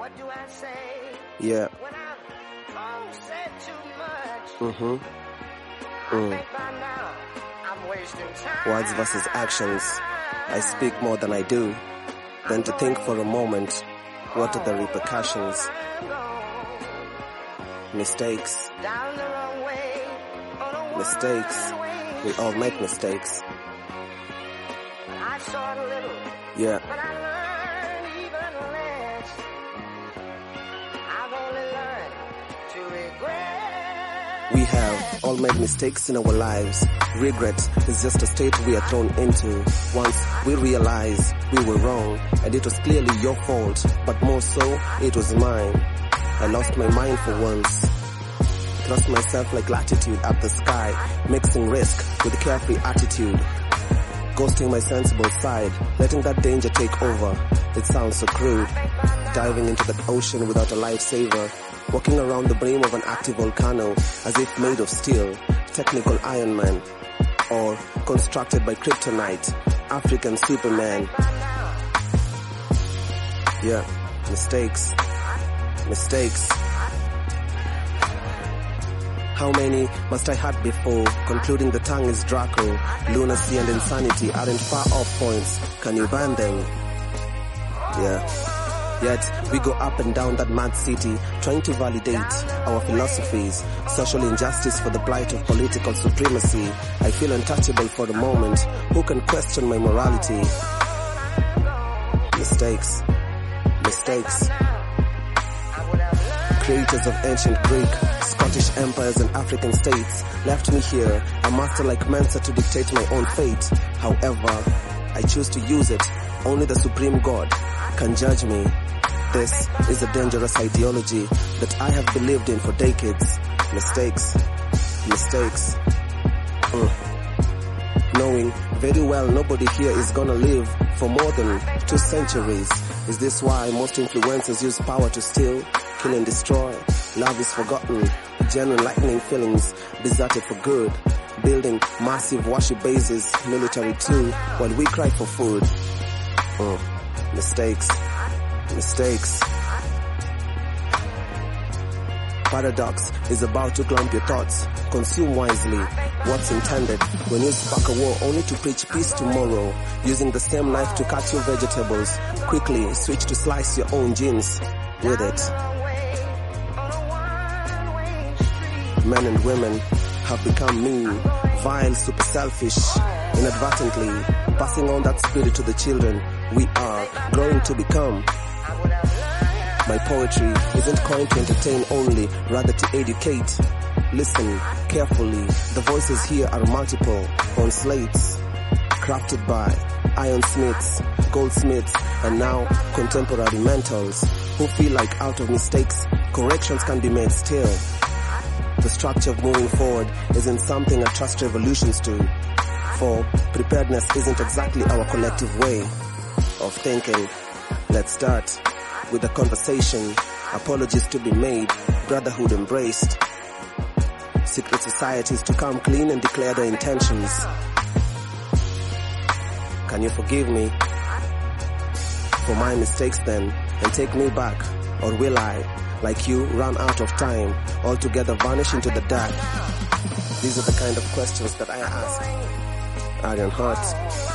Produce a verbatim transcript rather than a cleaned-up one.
What do I say? Yeah. When I've oh, said too much. Mm-hmm. I Mm. think by now I'm wasting time. Words versus actions. I speak more than I do. Then to think for a moment, what are the repercussions? Mistakes. Down the wrong way. On a Mistakes. one-way We all make mistakes. I saw a little, Yeah. but I learned even less. I've only learned to regret. We have all made mistakes in our lives. Regret is just a state we are thrown into. Once we realize we were wrong and it was clearly your fault, but more so, it was mine. I lost my mind for once. Thrust myself like latitude up the sky, mixing risk with carefree attitude. Ghosting my sensible side, letting that danger take over. It sounds so crude. Diving into that ocean without a lifesaver. Walking around the brim of an active volcano as if made of steel. Technical Iron Man. Or constructed by kryptonite. African Superman. Yeah, mistakes. Mistakes. How many must I had before? Concluding the tongue is Draco. Lunacy and insanity aren't far off points. Can you ban them? Yeah. Yet, we go up and down that mad city, trying to validate our philosophies. Social injustice for the plight of political supremacy. I feel untouchable for the moment. Who can question my morality? Mistakes. Mistakes. Creators of ancient Greek, Scottish empires and African states left me here, a master like Mensa to dictate my own fate. However, I choose to use it. Only the Supreme God can judge me. This is a dangerous ideology that I have believed in for decades. Mistakes. Mistakes. Mm. Knowing very well nobody here is gonna live for more than two centuries. Is this why most influencers use power to steal, kill and destroy? Love is forgotten, genuine lightning feelings deserted for good, building massive worship bases, military too, while we cry for food. Mm. Mistakes. Mistakes. Paradox is about to clump your thoughts. Consume wisely what's intended when you spark a war only to preach peace tomorrow. Using the same knife to cut your vegetables. Quickly switch to slice your own jeans with it. Men and women have become mean, vile, super selfish, inadvertently passing on that spirit to the children we are growing to become. My poetry isn't coined to entertain only, rather to educate. Listen carefully, the voices here are multiple, on slates, crafted by ironsmiths, goldsmiths, and now contemporary mentals, who feel like out of mistakes, corrections can be made still. The structure of moving forward isn't something I trust revolutions to, for preparedness isn't exactly our collective way of thinking. Let's start with a conversation, apologies to be made, brotherhood embraced, secret societies to come clean and declare their intentions. Can you forgive me for my mistakes then, and take me back, or will I, like you, run out of time, altogether vanish into the dark? These are the kind of questions that I ask. Iron Heart.